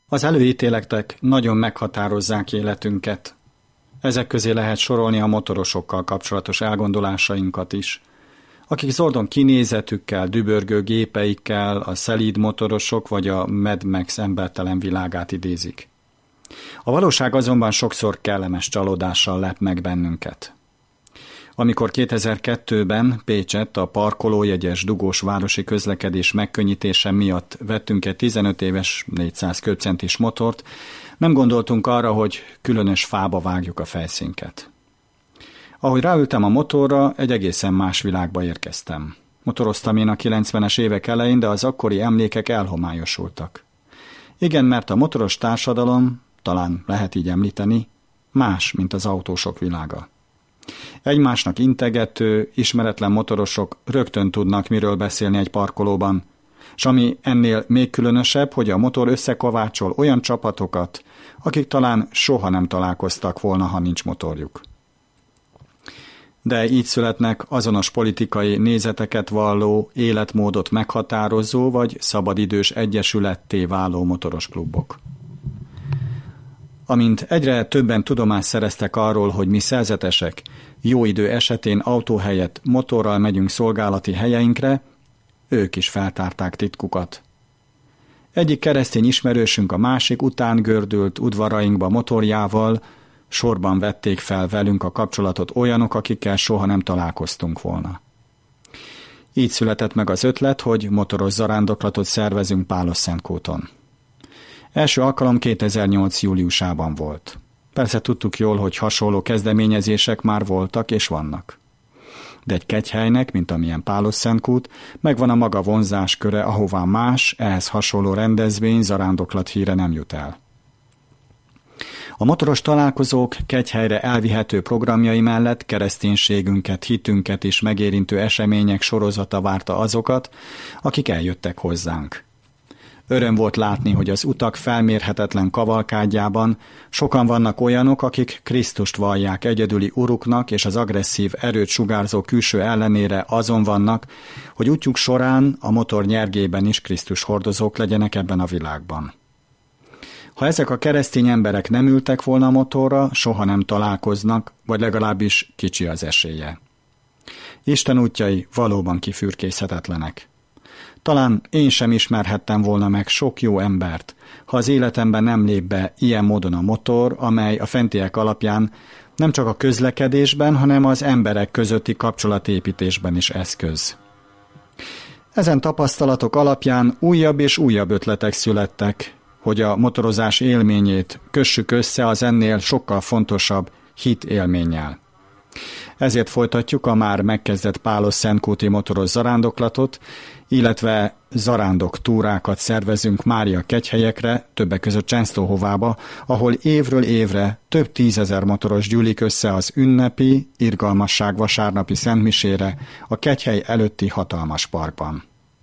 Az előítéletek nagyon meghatározzák életünket. Ezek közé lehet sorolni a motorosokkal kapcsolatos elgondolásainkat is, akik zordon kinézetükkel, dübörgő gépeikkel a szelíd motorosok vagy a Mad Max embertelen világát idézik. A valóság azonban sokszor kellemes csalódással lep meg bennünket. Amikor 2002-ben Pécsett a parkolójegyes dugós városi közlekedés megkönnyítése miatt vettünk egy 15 éves 400 köbcentis motort, nem gondoltunk arra, hogy különös fába vágjuk a fejszénket. Ahogy ráültem a motorra, egy egészen más világba érkeztem. Motoroztam én a 90-es évek elején, de az akkori emlékek elhomályosultak. Igen, mert a motoros társadalom, talán lehet így említeni, más, mint az autósok világa. Egymásnak integető, ismeretlen motorosok rögtön tudnak miről beszélni egy parkolóban, s ami ennél még különösebb, hogy a motor összekovácsol olyan csapatokat, akik talán soha nem találkoztak volna, ha nincs motorjuk. De így születnek azonos politikai nézeteket valló, életmódot meghatározó vagy szabadidős egyesületté váló motoros klubok. Amint egyre többen tudomást szereztek arról, hogy mi szerzetesek jó idő esetén autó helyett motorral megyünk szolgálati helyeinkre, ők is feltárták titkukat. Egyik keresztény ismerősünk a másik után gördült udvarainkba motorjával, sorban vették fel velünk a kapcsolatot olyanok, akikkel soha nem találkoztunk volna. Így született meg az ötlet, hogy motoros zarándoklatot szervezünk Pálos-Szentkúton. Első alkalom 2008. júliusában volt. Persze tudtuk jól, hogy hasonló kezdeményezések már voltak és vannak. De egy kegyhelynek, mint amilyen Pálos-Szentkút, megvan a maga vonzásköre, ahová más, ehhez hasonló rendezvény, zarándoklat híre nem jut el. A motoros találkozók kegyhelyre elvihető programjai mellett kereszténységünket, hitünket is megérintő események sorozata várta azokat, akik eljöttek hozzánk. Öröm volt látni, hogy az utak felmérhetetlen kavalkádjában sokan vannak olyanok, akik Krisztust vallják egyedüli uruknak, és az agresszív, erőt sugárzó külső ellenére azon vannak, hogy útjuk során a motor nyergében is Krisztus hordozók legyenek ebben a világban. Ha ezek a keresztény emberek nem ültek volna a motorra, soha nem találkoznak, vagy legalábbis kicsi az esélye. Isten útjai valóban kifürkészhetetlenek. Talán én sem ismerhettem volna meg sok jó embert, ha az életemben nem lép be ilyen módon a motor, amely a fentiek alapján nem csak a közlekedésben, hanem az emberek közötti kapcsolatépítésben is eszköz. Ezen tapasztalatok alapján újabb és újabb ötletek születtek, hogy a motorozás élményét kössük össze az ennél sokkal fontosabb hit élménnyel. Ezért folytatjuk a már megkezdett Pálos-Szentkúti motoros zarándoklatot, illetve zarándok túrákat szervezünk Mária kegyhelyekre, többek között Csensztóhovába, ahol évről évre több 10 000 motoros gyűlik össze az ünnepi, irgalmasság vasárnapi szentmisére a kegyhely előtti hatalmas parkban.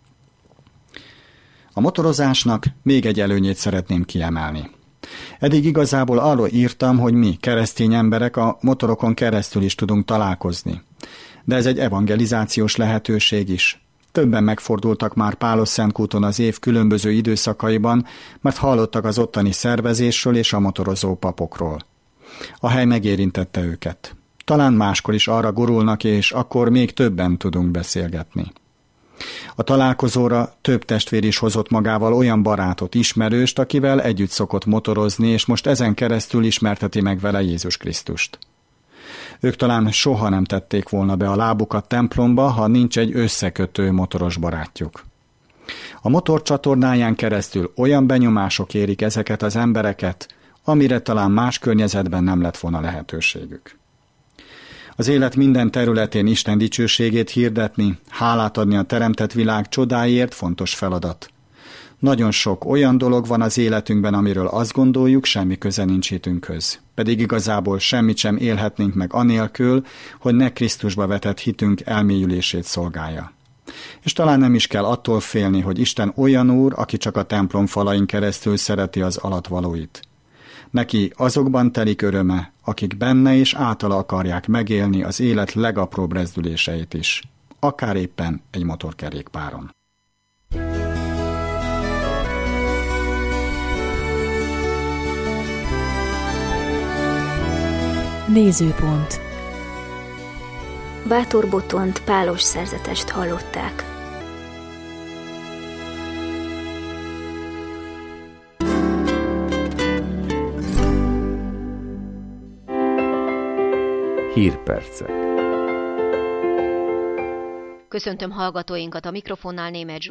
A motorozásnak még egy előnyét szeretném kiemelni. Eddig igazából arról írtam, hogy mi, keresztény emberek, a motorokon keresztül is tudunk találkozni. De ez egy evangelizációs lehetőség is. Többen megfordultak már Pálos-Szentkúton az év különböző időszakaiban, mert hallottak az ottani szervezésről és a motorozó papokról. A hely megérintette őket. Talán máskor is arra gurulnak, és akkor még többen tudunk beszélgetni. A találkozóra több testvér is hozott magával olyan barátot, ismerőst, akivel együtt szokott motorozni, és most ezen keresztül ismerteti meg vele Jézus Krisztust. Ők talán soha nem tették volna be a lábukat templomba, ha nincs egy összekötő motoros barátjuk. A motor csatornáján keresztül olyan benyomások érik ezeket az embereket, amire talán más környezetben nem lett volna lehetőségük. Az élet minden területén Isten dicsőségét hirdetni, hálát adni a teremtett világ csodáiért fontos feladat. Nagyon sok olyan dolog van az életünkben, amiről azt gondoljuk, semmi köze nincs hitünkhöz. Pedig igazából semmit sem élhetnénk meg anélkül, hogy ne Krisztusba vetett hitünk elmélyülését szolgálja. És talán nem is kell attól félni, hogy Isten olyan úr, aki csak a templom falain keresztül szereti az alatvalóit. Neki azokban telik öröme, akik benne és általa akarják megélni az élet legapróbb rezdüléseit is, akár éppen egy motorkerékpáron. Nézőpont. Bátor Botont pálos szerzetest hallották. Hírpercek. Köszöntöm hallgatóinkat, a mikrofonnál Németh Zsuzsa.